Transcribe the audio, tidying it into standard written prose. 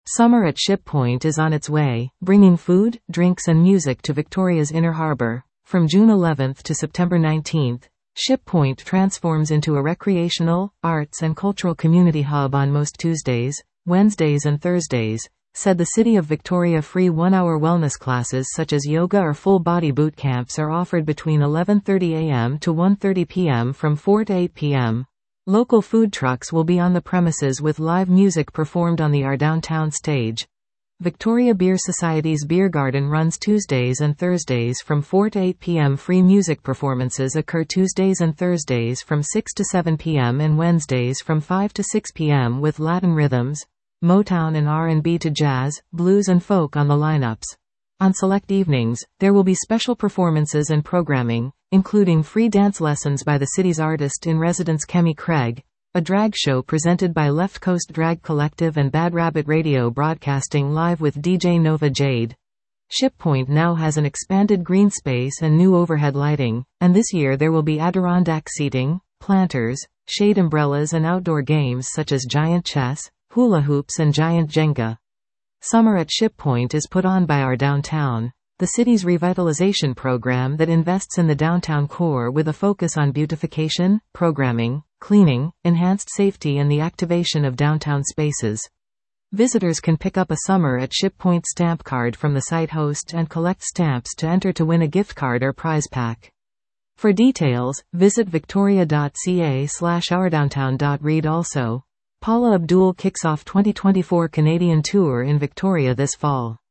Summer at Ship Point is on its way, bringing food, drinks and music to Victoria's Inner Harbour. From June 11th to September 19th, Ship Point transforms into a recreational, arts and cultural community hub on most Tuesdays, Wednesdays and Thursdays, said the City of Victoria. Free one-hour wellness classes such as yoga or full-body boot camps are offered between 11:30 a.m. to 1:30 p.m. from 4 to 8 p.m. Local food trucks will be on the premises with live music performed on the Our Downtown stage. Victoria Beer Society's Beer Garden runs Tuesdays and Thursdays from 4 to 8 p.m. Free music performances occur Tuesdays and Thursdays from 6 to 7 p.m. and Wednesdays from 5 to 6 p.m. with Latin rhythms, Motown and R&B to jazz, blues and folk on the lineups. On select evenings, there will be special performances and programming, including free dance lessons by the city's artist-in-residence Kemi Craig, a drag show presented by Left Coast Drag Collective and Bad Rabbit Radio broadcasting live with DJ Nova Jade. Ship Point now has an expanded green space and new overhead lighting, and this year there will be Adirondack seating, planters, shade umbrellas and outdoor games such as giant chess, hula hoops and giant Jenga. Summer at Ship Point is put on by Our Downtown, the city's revitalization program that invests in the downtown core with a focus on beautification, programming, cleaning, enhanced safety and the activation of downtown spaces. Visitors can pick up a Summer at Ship Point stamp card from the site host and collect stamps to enter to win a gift card or prize pack. For details, visit victoria.ca/ourdowntown.read. Also, Paula Abdul kicks off 2024 Canadian Tour in Victoria this fall.